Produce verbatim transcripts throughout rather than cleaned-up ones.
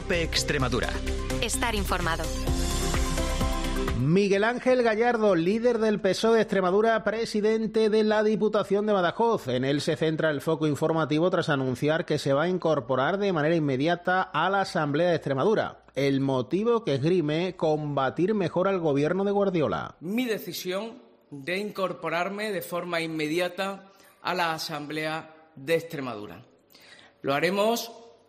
COPE Extremadura. Estar informado. Miguel Ángel Gallardo, líder del P S O E de Extremadura, presidente de la Diputación de Badajoz. En él se centra el foco informativo tras anunciar que se va a incorporar de manera inmediata a la Asamblea de Extremadura. El motivo que esgrime: combatir mejor al gobierno de Guardiola. Mi decisión de incorporarme de forma inmediata a la Asamblea de Extremadura. Lo haremos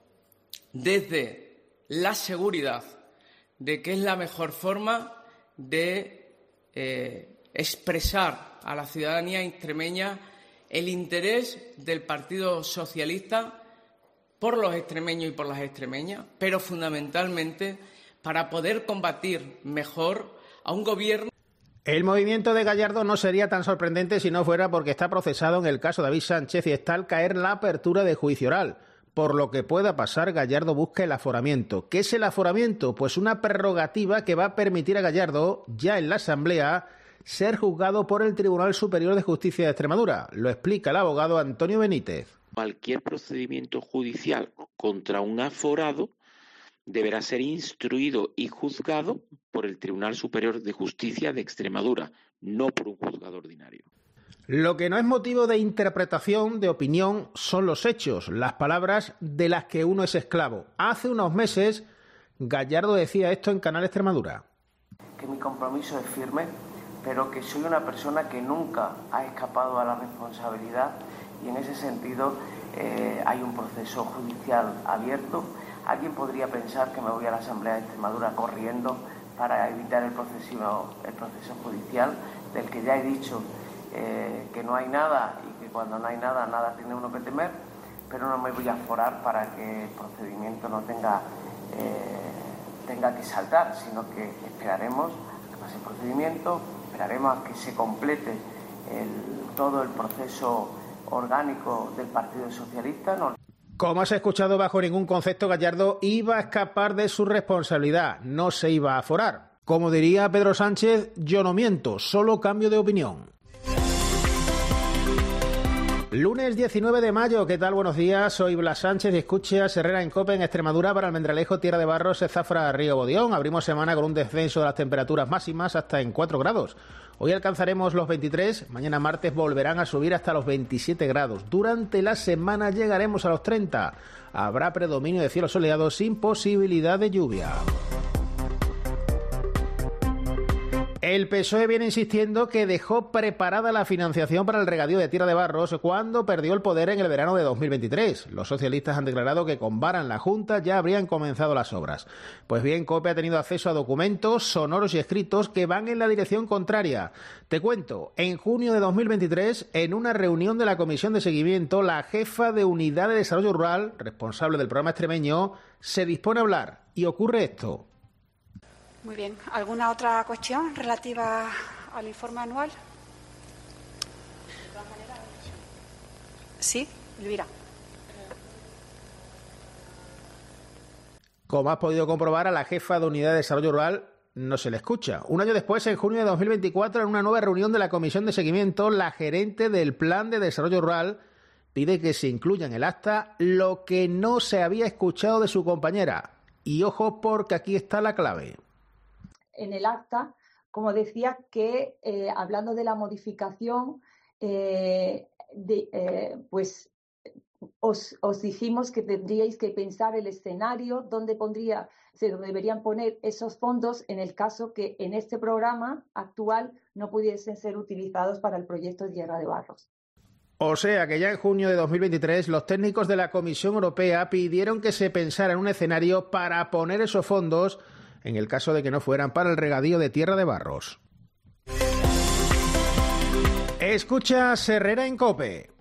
desde la seguridad de que es la mejor forma de eh, expresar a la ciudadanía extremeña el interés del Partido Socialista por los extremeños y por las extremeñas, pero fundamentalmente para poder combatir mejor a un gobierno. El movimiento de Gallardo no sería tan sorprendente si no fuera porque está procesado en el caso David Sánchez y está al caer la apertura de juicio oral. Por lo que pueda pasar, Gallardo busca el aforamiento. ¿Qué es el aforamiento? Pues una prerrogativa que va a permitir a Gallardo, ya en la Asamblea, ser juzgado por el Tribunal Superior de Justicia de Extremadura. Lo explica el abogado Antonio Benítez. Cualquier procedimiento judicial contra un aforado deberá ser instruido y juzgado por el Tribunal Superior de Justicia de Extremadura, no por un juzgado ordinario. Lo que no es motivo de interpretación, de opinión, son los hechos, las palabras de las que uno es esclavo. Hace unos meses, Gallardo decía esto en Canal Extremadura. Que mi compromiso es firme, pero que soy una persona que nunca ha escapado a la responsabilidad y en ese sentido eh, hay un proceso judicial abierto. Alguien podría pensar que me voy a la Asamblea de Extremadura corriendo para evitar el proceso, el proceso judicial, del que ya he dicho Eh, que no hay nada y que cuando no hay nada, nada tiene uno que temer, pero no me voy a aforar para que el procedimiento no tenga, eh, tenga que saltar, sino que esperaremos a que pase el procedimiento, esperaremos a que se complete el, todo el proceso orgánico del Partido Socialista. No. Como has escuchado, bajo ningún concepto Gallardo iba a escapar de su responsabilidad, no se iba a aforar. Como diría Pedro Sánchez, yo no miento, solo cambio de opinión. Lunes diecinueve de mayo, ¿qué tal? Buenos días, soy Blas Sánchez y escuchas Herrera en COPE en Extremadura para Almendralejo, Tierra de Barros, Zafra, Río Bodión. Abrimos semana con un descenso de las temperaturas máximas hasta en cuatro grados. Hoy alcanzaremos los veintitrés, mañana martes volverán a subir hasta los veintisiete grados. Durante la semana llegaremos a los treinta. Habrá predominio de cielo soleado sin posibilidad de lluvia. El P S O E viene insistiendo que dejó preparada la financiación para el regadío de Tierra de Barros cuando perdió el poder en el verano de dos mil veintitrés. Los socialistas han declarado que con vara en la Junta ya habrían comenzado las obras. Pues bien, COPE ha tenido acceso a documentos sonoros y escritos que van en la dirección contraria. Te cuento, en junio de dos mil veintitrés, en una reunión de la Comisión de Seguimiento, la jefa de Unidad de Desarrollo Rural, responsable del programa extremeño, se dispone a hablar y ocurre esto. Muy bien. ¿Alguna otra cuestión relativa al informe anual? Sí, Elvira. Como has podido comprobar, a la jefa de Unidad de Desarrollo Rural no se le escucha. Un año después, en junio de dos mil veinticuatro, en una nueva reunión de la Comisión de Seguimiento, la gerente del Plan de Desarrollo Rural pide que se incluya en el acta lo que no se había escuchado de su compañera. Y ojo, porque aquí está la clave. En el acta, como decía, que eh, hablando de la modificación, eh, de, eh, pues os, os dijimos que tendríais que pensar el escenario donde pondría, se deberían poner esos fondos en el caso que en este programa actual no pudiesen ser utilizados para el proyecto de Tierra de Barros. O sea que ya en junio de dos mil veintitrés los técnicos de la Comisión Europea pidieron que se pensara en un escenario para poner esos fondos en el caso de que no fueran para el regadío de Tierra de Barros. Escucha Herrera en COPE.